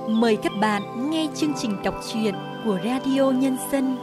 Mời các bạn nghe chương trình đọc truyện của Radio Nhân dân.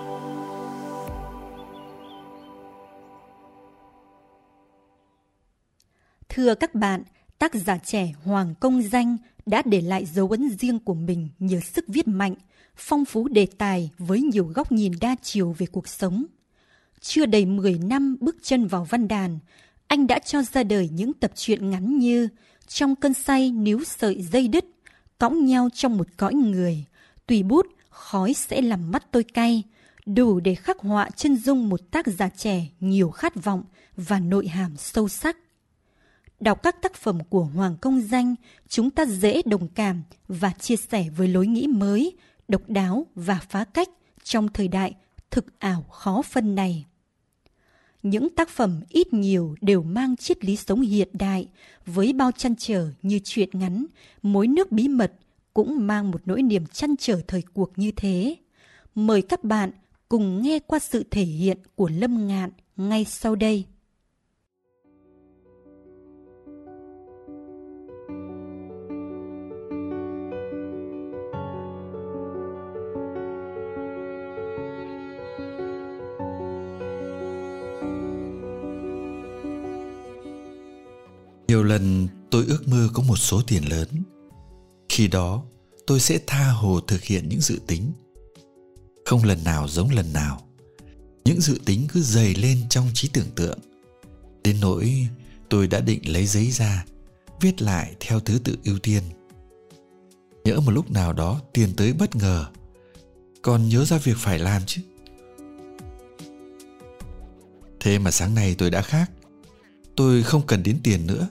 Thưa các bạn, tác giả trẻ Hoàng Công Danh đã để lại dấu ấn riêng của mình nhờ sức viết mạnh, phong phú đề tài với nhiều góc nhìn đa chiều về cuộc sống. Chưa đầy 10 năm bước chân vào văn đàn, anh đã cho ra đời những tập truyện ngắn như Trong cơn say níu sợi dây đứt, Cõng nhau trong một cõi người, Tùy bút khói sẽ làm mắt tôi cay, đủ để khắc họa chân dung một tác giả trẻ nhiều khát vọng và nội hàm sâu sắc. Đọc các tác phẩm của Hoàng Công Danh, chúng ta dễ đồng cảm và chia sẻ với lối nghĩ mới, độc đáo và phá cách trong thời đại thực ảo khó phân này. Những tác phẩm ít nhiều đều mang triết lý sống hiện đại, với bao trăn trở như truyện ngắn, Mối nước bí mật cũng mang một nỗi niềm trăn trở thời cuộc như thế. Mời các bạn cùng nghe qua sự thể hiện của Lâm Ngạn ngay sau đây. Nhiều lần tôi ước mơ có một số tiền lớn. Khi đó tôi sẽ tha hồ thực hiện những dự tính. Không lần nào giống lần nào. Những dự tính cứ dày lên trong trí tưởng tượng, đến nỗi tôi đã định lấy giấy ra, viết lại theo thứ tự ưu tiên. Nhỡ một lúc nào đó tiền tới bất ngờ, còn nhớ ra việc phải làm chứ. Thế mà sáng nay tôi đã khác. Tôi không cần đến tiền nữa.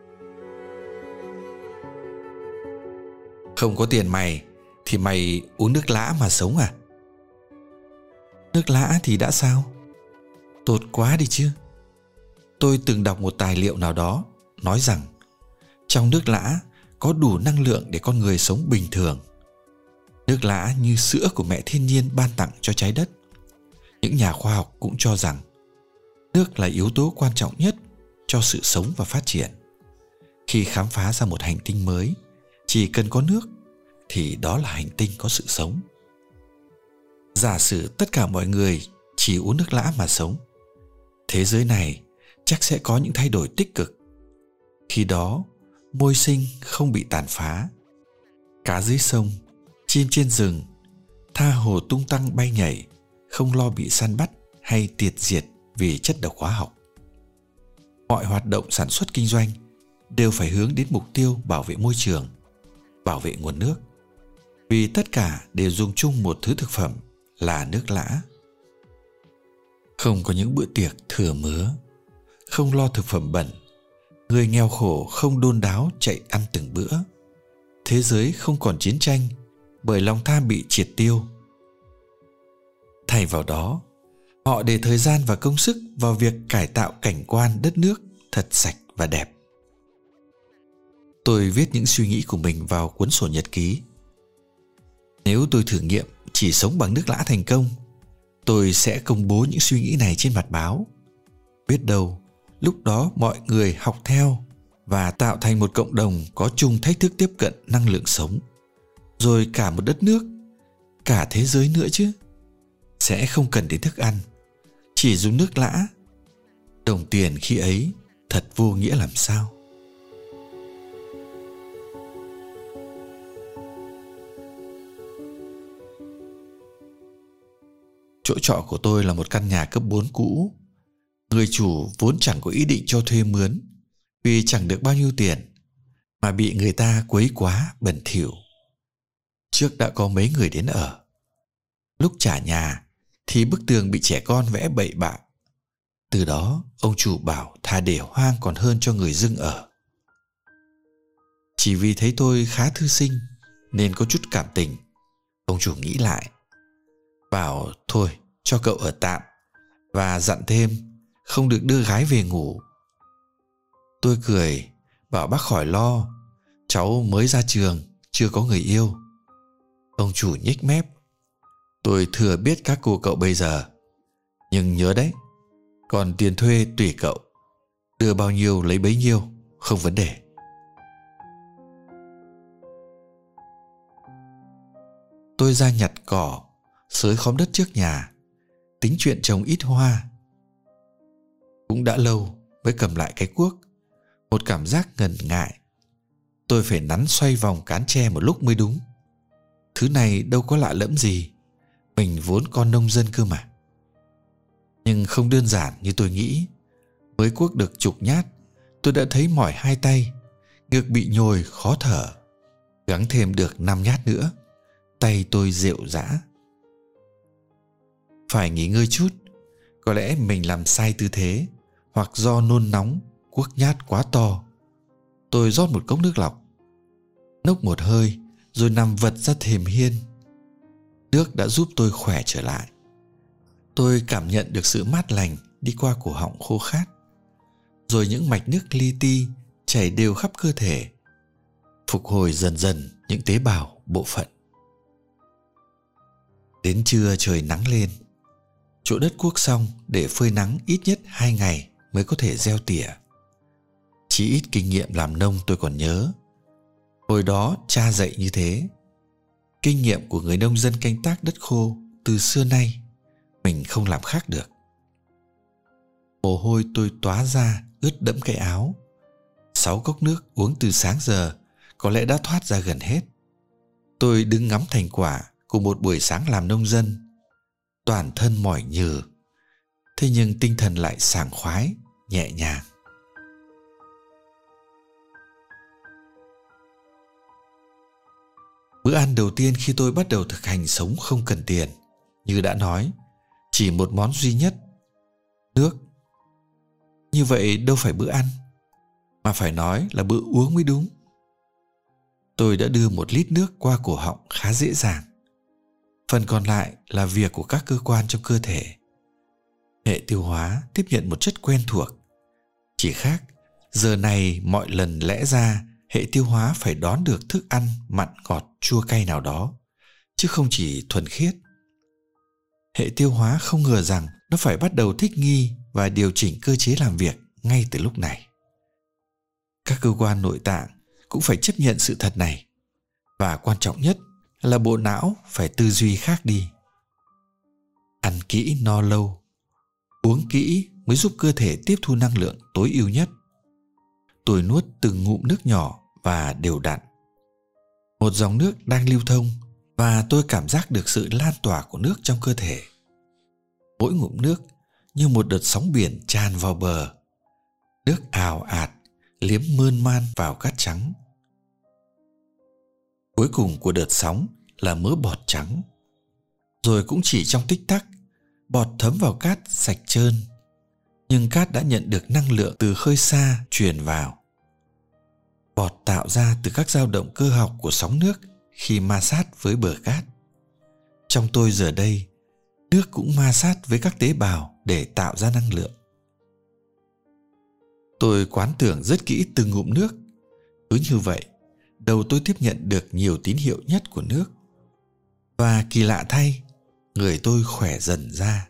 Không có tiền mày thì mày uống nước lã mà sống à? Nước lã thì đã sao? Tột quá đi chứ. Tôi từng đọc một tài liệu nào đó nói rằng trong nước lã có đủ năng lượng để con người sống bình thường. Nước lã như sữa của mẹ thiên nhiên ban tặng cho trái đất. Những nhà khoa học cũng cho rằng nước là yếu tố quan trọng nhất cho sự sống và phát triển. Khi khám phá ra một hành tinh mới, chỉ cần có nước thì đó là hành tinh có sự sống. Giả sử tất cả mọi người chỉ uống nước lã mà sống, thế giới này chắc sẽ có những thay đổi tích cực. Khi đó, môi sinh không bị tàn phá, cá dưới sông, chim trên rừng tha hồ tung tăng bay nhảy, không lo bị săn bắt hay tiệt diệt vì chất độc hóa học. Mọi hoạt động sản xuất kinh doanh đều phải hướng đến mục tiêu bảo vệ môi trường, bảo vệ nguồn nước, vì tất cả đều dùng chung một thứ thực phẩm là nước lã. Không có những bữa tiệc thừa mứa, không lo thực phẩm bẩn, người nghèo khổ không đôn đáo chạy ăn từng bữa. Thế giới không còn chiến tranh bởi lòng tham bị triệt tiêu. Thay vào đó, họ để thời gian và công sức vào việc cải tạo cảnh quan đất nước thật sạch và đẹp. Tôi viết những suy nghĩ của mình vào cuốn sổ nhật ký. Nếu tôi thử nghiệm chỉ sống bằng nước lã thành công, tôi sẽ công bố những suy nghĩ này trên mặt báo. Biết đâu, lúc đó mọi người học theo và tạo thành một cộng đồng có chung thách thức tiếp cận năng lượng sống. Rồi cả một đất nước, cả thế giới nữa chứ, sẽ không cần đến thức ăn, chỉ dùng nước lã. Đồng tiền khi ấy thật vô nghĩa làm sao. Chỗ trọ của tôi là một căn nhà cấp 4 cũ. Người chủ vốn chẳng có ý định cho thuê mướn, vì chẳng được bao nhiêu tiền, mà bị người ta quấy quá bẩn thỉu. Trước đã có mấy người đến ở. Lúc trả nhà thì bức tường bị trẻ con vẽ bậy bạ. Từ đó ông chủ bảo thà để hoang còn hơn cho người dưng ở. Chỉ vì thấy tôi khá thư sinh nên có chút cảm tình, ông chủ nghĩ lại, bảo thôi cho cậu ở tạm, và dặn thêm không được đưa gái về ngủ. Tôi cười bảo bác khỏi lo, cháu mới ra trường, chưa có người yêu. Ông chủ nhếch mép, tôi thừa biết các cô cậu bây giờ, nhưng nhớ đấy, còn tiền thuê tùy cậu, đưa bao nhiêu lấy bấy nhiêu, không vấn đề. tôi ra nhặt cỏ, xới khóm đất trước nhà, tính chuyện trồng ít hoa. Cũng đã lâu mới cầm lại cái cuốc, một cảm giác ngần ngại. Tôi phải nắn xoay vòng cán tre một lúc mới đúng. Thứ này đâu có lạ lẫm gì, mình vốn con nông dân cơ mà. Nhưng không đơn giản như tôi nghĩ. Mới cuốc được chục nhát, tôi đã thấy mỏi hai tay, ngực bị nhồi khó thở. Gắng thêm được 5 nhát nữa, tay tôi rệu rã. Phải nghỉ ngơi chút. Có lẽ mình làm sai tư thế, hoặc do nôn nóng, cuốc nhát quá to. Tôi rót một cốc nước lọc, nốc một hơi rồi nằm vật ra thềm hiên. Nước đã giúp tôi khỏe trở lại. Tôi cảm nhận được sự mát lành đi qua cổ họng khô khát, rồi những mạch nước li ti chảy đều khắp cơ thể, phục hồi dần dần những tế bào bộ phận. Đến trưa trời nắng lên. Chỗ đất cuốc xong để phơi nắng ít nhất 2 ngày mới có thể gieo tỉa. Chỉ ít kinh nghiệm làm nông tôi còn nhớ. Hồi đó cha dạy như thế. Kinh nghiệm của người nông dân canh tác đất khô từ xưa nay, mình không làm khác được. Mồ hôi tôi tóa ra ướt đẫm cái áo. 6 cốc nước uống từ sáng giờ có lẽ đã thoát ra gần hết. Tôi đứng ngắm thành quả của một buổi sáng làm nông dân. Toàn thân mỏi nhừ, thế nhưng tinh thần lại sảng khoái, nhẹ nhàng. Bữa ăn đầu tiên khi tôi bắt đầu thực hành sống không cần tiền, như đã nói, chỉ một món duy nhất: nước. Như vậy đâu phải bữa ăn, mà phải nói là bữa uống mới đúng. Tôi đã đưa 1 lít nước qua cổ họng khá dễ dàng. Phần còn lại là việc của các cơ quan trong cơ thể. Hệ tiêu hóa tiếp nhận một chất quen thuộc. Chỉ khác, giờ này mọi lần lẽ ra hệ tiêu hóa phải đón được thức ăn mặn ngọt chua cay nào đó, chứ không chỉ thuần khiết. Hệ tiêu hóa không ngờ rằng nó phải bắt đầu thích nghi và điều chỉnh cơ chế làm việc ngay từ lúc này. Các cơ quan nội tạng cũng phải chấp nhận sự thật này. Và quan trọng nhất là bộ não phải tư duy khác đi. Ăn kỹ no lâu, uống kỹ mới giúp cơ thể tiếp thu năng lượng tối ưu nhất. Tôi nuốt từng ngụm nước nhỏ và đều đặn. Một dòng nước đang lưu thông và tôi cảm giác được sự lan tỏa của nước trong cơ thể. Mỗi ngụm nước như một đợt sóng biển tràn vào bờ. Nước ào ạt, liếm mơn man vào cát trắng. Cuối cùng của đợt sóng là mớ bọt trắng. Rồi cũng chỉ trong tích tắc, bọt thấm vào cát sạch trơn. Nhưng cát đã nhận được năng lượng từ khơi xa truyền vào. Bọt tạo ra từ các dao động cơ học của sóng nước khi ma sát với bờ cát. Trong tôi giờ đây, nước cũng ma sát với các tế bào để tạo ra năng lượng. Tôi quán tưởng rất kỹ từng ngụm nước. Cứ như vậy, đầu tôi tiếp nhận được nhiều tín hiệu nhất của nước. Và kỳ lạ thay, người tôi khỏe dần ra.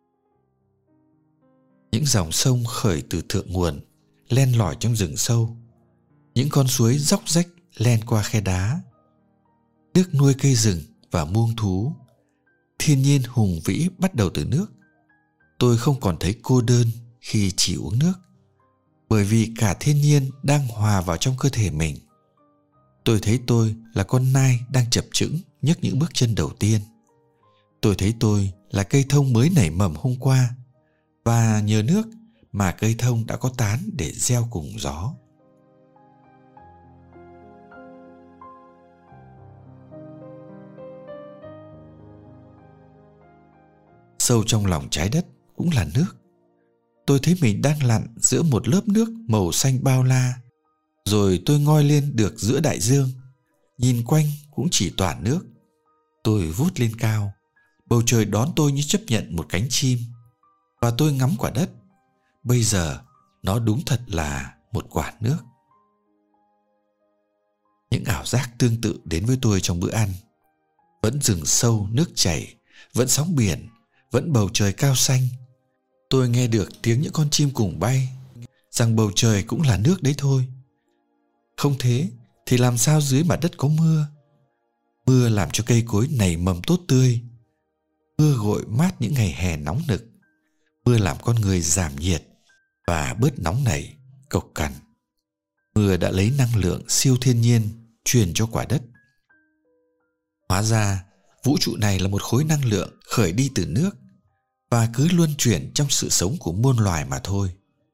Những dòng sông khởi từ thượng nguồn, len lỏi trong rừng sâu. Những con suối róc rách len qua khe đá. Nước nuôi cây rừng và muông thú. Thiên nhiên hùng vĩ bắt đầu từ nước. Tôi không còn thấy cô đơn khi chỉ uống nước, bởi vì cả thiên nhiên đang hòa vào trong cơ thể mình. Tôi thấy tôi là con nai đang chập chững nhấc những bước chân đầu tiên. Tôi thấy tôi là cây thông mới nảy mầm hôm qua, và nhờ nước mà cây thông đã có tán để gieo cùng gió. Sâu trong lòng trái đất cũng là nước. Tôi thấy mình đang lặn giữa một lớp nước màu xanh bao la. Rồi tôi ngoi lên được giữa đại dương. Nhìn quanh cũng chỉ toàn nước. Tôi vút lên cao. Bầu trời đón tôi như chấp nhận một cánh chim. Và tôi ngắm quả đất. Bây giờ nó đúng thật là một quả nước. Những ảo giác tương tự đến với tôi trong bữa ăn. Vẫn rừng sâu nước chảy, vẫn sóng biển, vẫn bầu trời cao xanh. Tôi nghe được tiếng những con chim cùng bay, rằng bầu trời cũng là nước đấy thôi. Không thế thì làm sao dưới mặt đất có mưa? Mưa làm cho cây cối nảy mầm tốt tươi. Mưa gội mát những ngày hè nóng nực. Mưa làm con người giảm nhiệt và bớt nóng nảy, cộc cằn. Mưa đã lấy năng lượng siêu thiên nhiên truyền cho quả đất. Hóa ra, vũ trụ này là một khối năng lượng khởi đi từ nước và cứ luân chuyển trong sự sống của muôn loài mà thôi.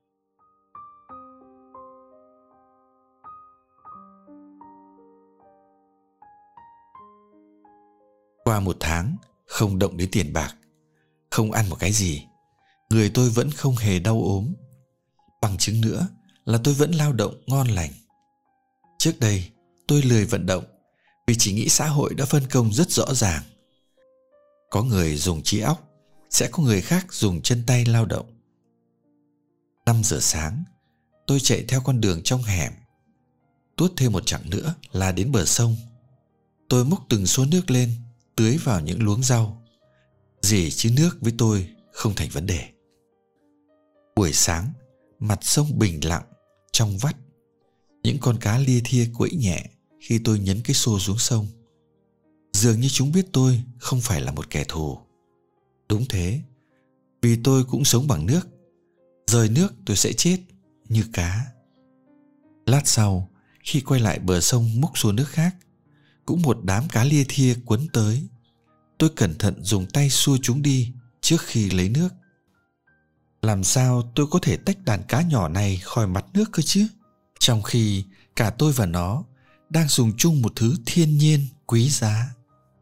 Qua 1 tháng, không động đến tiền bạc, không ăn một cái gì, người tôi vẫn không hề đau ốm. Bằng chứng nữa là tôi vẫn lao động ngon lành. Trước đây, tôi lười vận động vì chỉ nghĩ xã hội đã phân công rất rõ ràng. Có người dùng trí óc, sẽ có người khác dùng chân tay lao động. 5 giờ sáng, tôi chạy theo con đường trong hẻm. Tuốt thêm một chặng nữa là đến bờ sông. Tôi múc từng số nước lên, tưới vào những luống rau. Gì chứ nước với tôi không thành vấn đề. Buổi sáng, mặt sông bình lặng, trong vắt. Những con cá lia thia quẫy nhẹ khi tôi nhấn cái xô xuống sông. Dường như chúng biết tôi không phải là một kẻ thù. Đúng thế, vì tôi cũng sống bằng nước. Rời nước tôi sẽ chết như cá. Lát sau, khi quay lại bờ sông múc xô nước khác, cũng một đám cá lia thia quấn tới. Tôi cẩn thận dùng tay xua chúng đi trước khi lấy nước. Làm sao tôi có thể tách đàn cá nhỏ này khỏi mặt nước cơ chứ? Trong khi cả tôi và nó đang dùng chung một thứ thiên nhiên quý giá.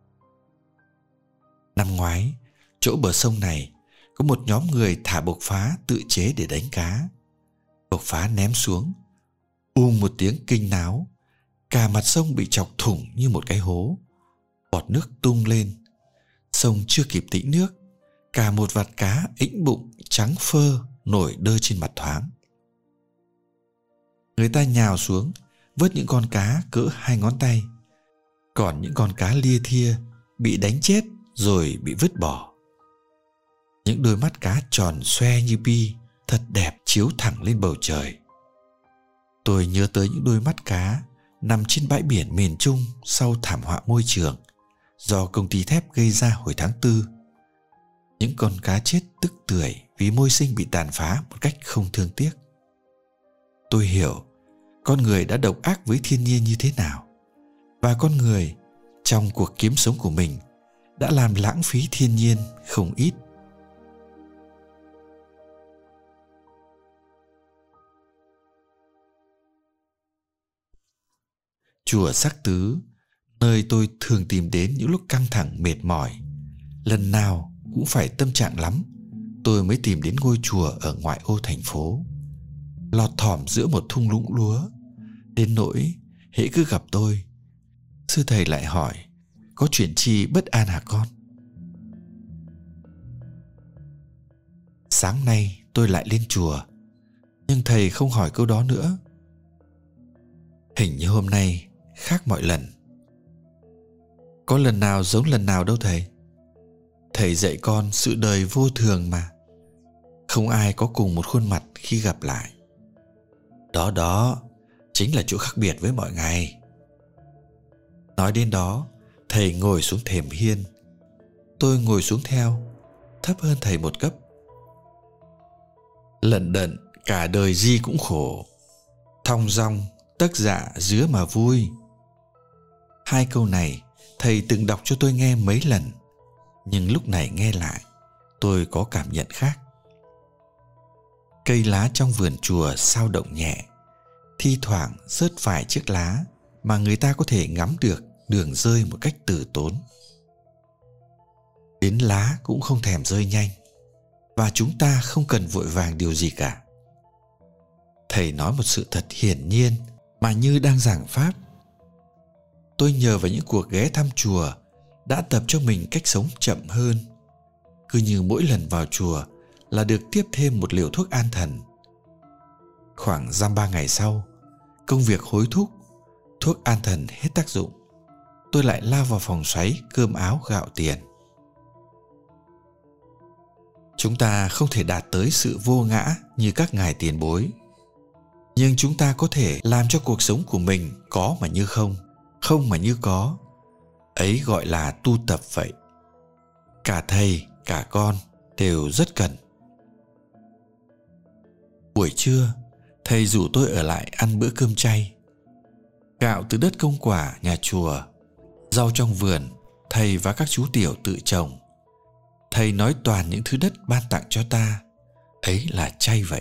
Năm ngoái, chỗ bờ sông này có một nhóm người thả bộc phá tự chế để đánh cá. Bộc phá ném xuống, một tiếng kinh náo, cả mặt sông bị chọc thủng như một cái hố. Bọt nước tung lên. Sông chưa kịp tĩnh nước, cả một vạt cá ĩnh bụng trắng phơ nổi đơ trên mặt thoáng. Người ta nhào xuống vớt những con cá cỡ 2 ngón tay. Còn những con cá lia thia bị đánh chết rồi bị vứt bỏ. Những đôi mắt cá tròn xoe như bi, thật đẹp chiếu thẳng lên bầu trời. Tôi nhớ tới những đôi mắt cá nằm trên bãi biển miền Trung sau thảm họa môi trường do công ty thép gây ra hồi tháng 4. Những con cá chết tức tưởi vì môi sinh bị tàn phá một cách không thương tiếc. Tôi hiểu con người đã độc ác với thiên nhiên như thế nào, và con người trong cuộc kiếm sống của mình đã làm lãng phí thiên nhiên không ít. Chùa Sắc Tứ, nơi tôi thường tìm đến những lúc căng thẳng mệt mỏi. Lần nào cũng phải tâm trạng lắm, tôi mới tìm đến ngôi chùa ở ngoại ô thành phố, lọt thỏm giữa một thung lũng lúa. Đến nỗi hễ cứ gặp tôi, sư thầy lại hỏi: có chuyện chi bất an hả con? Sáng nay tôi lại lên chùa, nhưng thầy không hỏi câu đó nữa. Hình như hôm nay khác mọi lần. Có lần nào giống lần nào đâu thầy. Thầy dạy con sự đời vô thường mà. Không ai có cùng một khuôn mặt khi gặp lại. Đó chính là chỗ khác biệt với mọi ngày. Nói đến đó, thầy ngồi xuống thềm hiên. Tôi ngồi xuống theo, thấp hơn thầy một cấp. Lận đận cả đời gì cũng khổ, thong dong tấc dạ dứa mà vui. 2 câu này thầy từng đọc cho tôi nghe mấy lần, nhưng lúc này nghe lại, tôi có cảm nhận khác. Cây lá trong vườn chùa sao động nhẹ, thi thoảng rớt vài chiếc lá mà người ta có thể ngắm được đường rơi một cách từ tốn. Đến lá cũng không thèm rơi nhanh, và chúng ta không cần vội vàng điều gì cả. Thầy nói một sự thật hiển nhiên mà như đang giảng pháp. Tôi nhờ vào những cuộc ghé thăm chùa đã tập cho mình cách sống chậm hơn. Cứ như mỗi lần vào chùa là được tiếp thêm một liều thuốc an thần. Khoảng dăm 3 ngày sau, công việc hối thúc, thuốc an thần hết tác dụng, tôi lại lao vào phòng xoáy cơm áo gạo tiền. Chúng ta không thể đạt tới sự vô ngã như các ngài tiền bối, nhưng chúng ta có thể làm cho cuộc sống của mình có mà như không, không mà như có. Ấy gọi là tu tập vậy. Cả thầy, cả con đều rất cần. Buổi trưa, thầy rủ tôi ở lại ăn bữa cơm chay. Gạo từ đất công quả nhà chùa, rau trong vườn thầy và các chú tiểu tự trồng. Thầy nói toàn những thứ đất ban tặng cho ta. Ấy là chay vậy.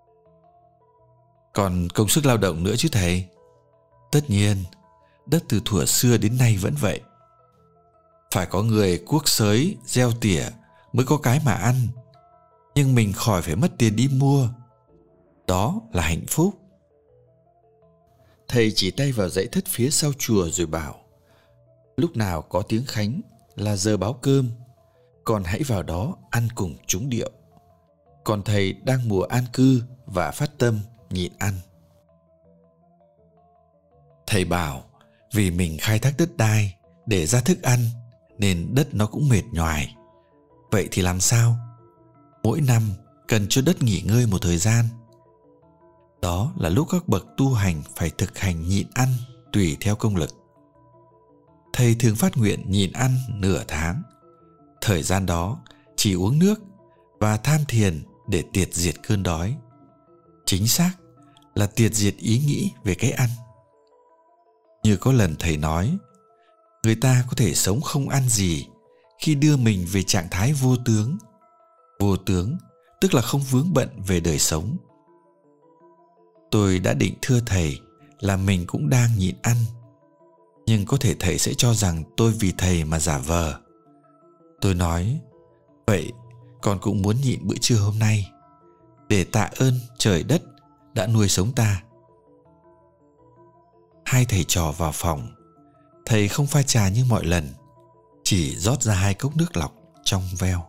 Còn công sức lao động nữa chứ thầy. Tất nhiên, đất từ thuở xưa đến nay vẫn vậy. Phải có người cuốc xới, gieo tỉa mới có cái mà ăn. Nhưng mình khỏi phải mất tiền đi mua. Đó là hạnh phúc. Thầy chỉ tay vào dãy thất phía sau chùa rồi bảo: lúc nào có tiếng khánh là giờ báo cơm, con hãy vào đó ăn cùng chúng điệu. Còn thầy đang mùa an cư và phát tâm nhịn ăn. Thầy bảo vì mình khai thác đất đai để ra thức ăn nên đất nó cũng mệt nhoài. Vậy thì làm sao? Mỗi năm cần cho đất nghỉ ngơi một thời gian. Đó là lúc các bậc tu hành phải thực hành nhịn ăn tùy theo công lực. Thầy thường phát nguyện nhịn ăn nửa tháng. Thời gian đó chỉ uống nước và tham thiền để tiệt diệt cơn đói. Chính xác là tiệt diệt ý nghĩ về cái ăn. Như có lần thầy nói, người ta có thể sống không ăn gì khi đưa mình về trạng thái vô tướng. Vô tướng tức là không vướng bận về đời sống. Tôi đã định thưa thầy là mình cũng đang nhịn ăn, nhưng có thể thầy sẽ cho rằng tôi vì thầy mà giả vờ. Tôi nói, vậy con cũng muốn nhịn bữa trưa hôm nay để tạ ơn trời đất đã nuôi sống ta. Hai thầy trò vào phòng. Thầy không pha trà như mọi lần, chỉ rót ra 2 cốc nước lọc trong veo.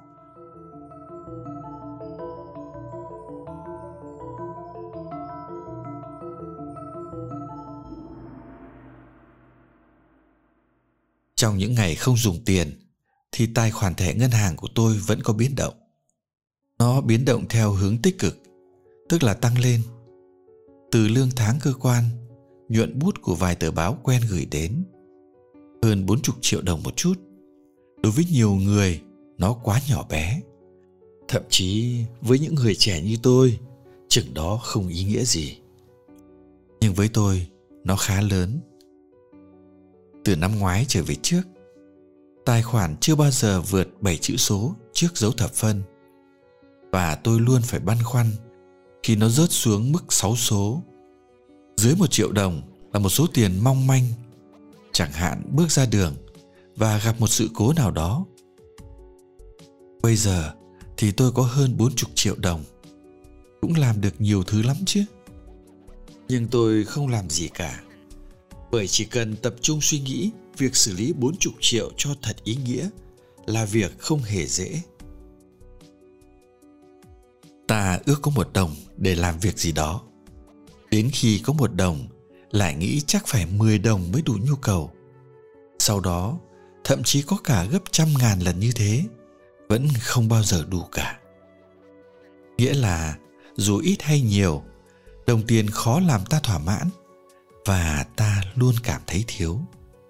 Trong những ngày không dùng tiền thì tài khoản thẻ ngân hàng của tôi vẫn có biến động. Nó biến động theo hướng tích cực, tức là tăng lên. Từ lương tháng cơ quan, nhuận bút của vài tờ báo quen gửi đến. Hơn 40 triệu đồng một chút. Đối với nhiều người, nó quá nhỏ bé. Thậm chí với những người trẻ như tôi, chừng đó không ý nghĩa gì. Nhưng với tôi, nó khá lớn. Từ năm ngoái trở về trước, tài khoản chưa bao giờ vượt 7 chữ số trước dấu thập phân. Và tôi luôn phải băn khoăn khi nó rớt xuống mức 6 số. Dưới 1 triệu đồng là một số tiền mong manh. Chẳng hạn bước ra đường và gặp một sự cố nào đó. Bây giờ thì tôi có hơn 40 triệu đồng. Cũng làm được nhiều thứ lắm chứ. Nhưng tôi không làm gì cả. Bởi chỉ cần tập trung suy nghĩ, việc xử lý 40 triệu cho thật ý nghĩa là việc không hề dễ. Ta ước có 1 đồng để làm việc gì đó. Đến khi có 1 đồng lại nghĩ chắc phải 10 đồng mới đủ nhu cầu. Sau đó thậm chí có cả gấp 100.000 lần như thế, vẫn không bao giờ đủ cả. Nghĩa là dù ít hay nhiều, đồng tiền khó làm ta thỏa mãn, và ta luôn cảm thấy thiếu.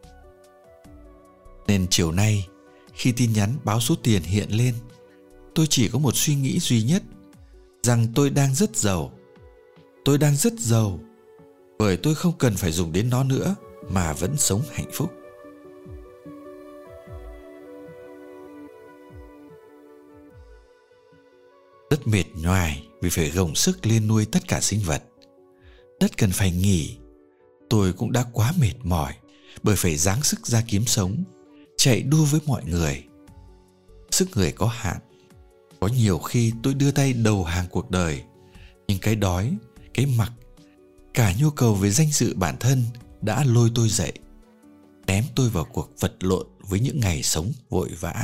Nên chiều nay, khi tin nhắn báo số tiền hiện lên, tôi chỉ có một suy nghĩ duy nhất, rằng tôi đang rất giàu. Tôi đang rất giàu, bởi tôi không cần phải dùng đến nó nữa mà vẫn sống hạnh phúc. Đất mệt nhoài vì phải gồng sức lên nuôi tất cả sinh vật. Đất cần phải nghỉ. Tôi cũng đã quá mệt mỏi bởi phải giáng sức ra kiếm sống, chạy đua với mọi người. Sức người có hạn. Có nhiều khi tôi đưa tay đầu hàng cuộc đời, nhưng cái đói, cái mặc, cả nhu cầu về danh dự bản thân đã lôi tôi dậy, ném tôi vào cuộc vật lộn với những ngày sống vội vã.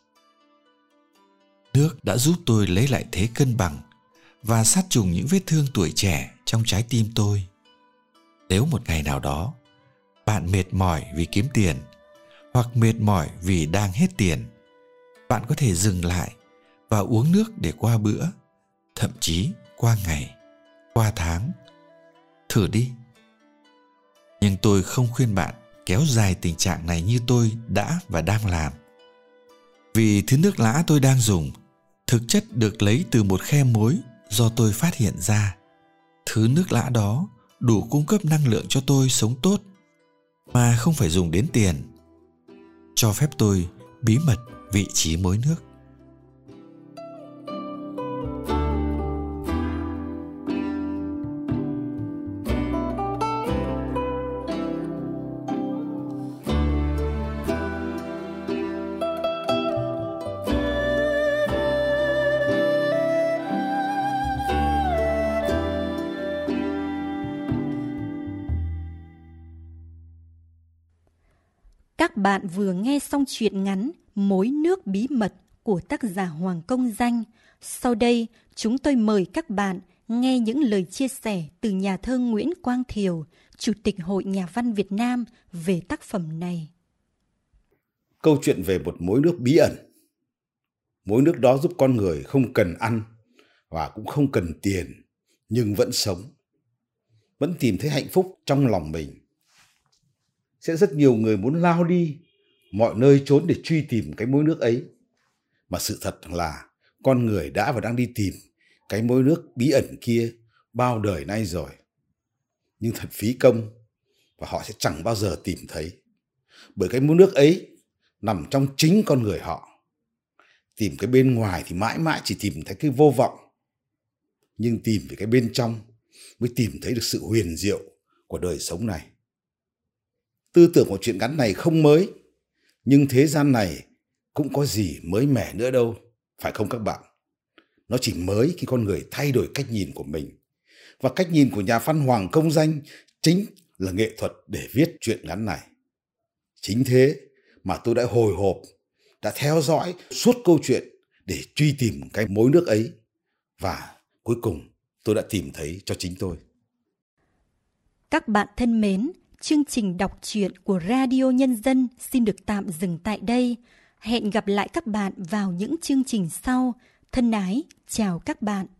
Nước đã giúp tôi lấy lại thế cân bằng và sát trùng những vết thương tuổi trẻ trong trái tim tôi. Nếu một ngày nào đó bạn mệt mỏi vì kiếm tiền, hoặc mệt mỏi vì đang hết tiền, bạn có thể dừng lại và uống nước để qua bữa, thậm chí qua ngày, qua tháng. Thử đi. Nhưng tôi không khuyên bạn kéo dài tình trạng này như tôi đã và đang làm. Vì thứ nước lã tôi đang dùng thực chất được lấy từ một khe muối do tôi phát hiện ra. Thứ nước lã đó đủ cung cấp năng lượng cho tôi sống tốt mà không phải dùng đến tiền. Cho phép tôi bí mật vị trí mối nước. Các bạn vừa nghe xong truyện ngắn Mối nước bí mật của tác giả Hoàng Công Danh. Sau đây, chúng tôi mời các bạn nghe những lời chia sẻ từ nhà thơ Nguyễn Quang Thiều, Chủ tịch Hội Nhà văn Việt Nam về tác phẩm này. Câu chuyện về một mối nước bí ẩn. Mối nước đó giúp con người không cần ăn và cũng không cần tiền, nhưng vẫn sống, vẫn tìm thấy hạnh phúc trong lòng mình. Sẽ rất nhiều người muốn lao đi mọi nơi trốn để truy tìm cái mối nước ấy. Mà sự thật là con người đã và đang đi tìm cái mối nước bí ẩn kia bao đời nay rồi. Nhưng thật phí công và họ sẽ chẳng bao giờ tìm thấy. Bởi cái mối nước ấy nằm trong chính con người họ. Tìm cái bên ngoài thì mãi mãi chỉ tìm thấy cái vô vọng. Nhưng tìm về cái bên trong mới tìm thấy được sự huyền diệu của đời sống này. Tư tưởng của truyện ngắn này không mới, nhưng thế gian này cũng có gì mới mẻ nữa đâu, phải không các bạn? Nó chỉ mới khi con người thay đổi cách nhìn của mình. Và cách nhìn của nhà văn Hoàng Công Danh chính là nghệ thuật để viết truyện ngắn này. Chính thế mà tôi đã hồi hộp, đã theo dõi suốt câu chuyện để truy tìm cái mối nước ấy. Và cuối cùng tôi đã tìm thấy cho chính tôi. Các bạn thân mến, chương trình đọc truyện của Radio Nhân dân xin được tạm dừng tại đây. Hẹn gặp lại các bạn vào những chương trình sau. Thân ái, chào các bạn.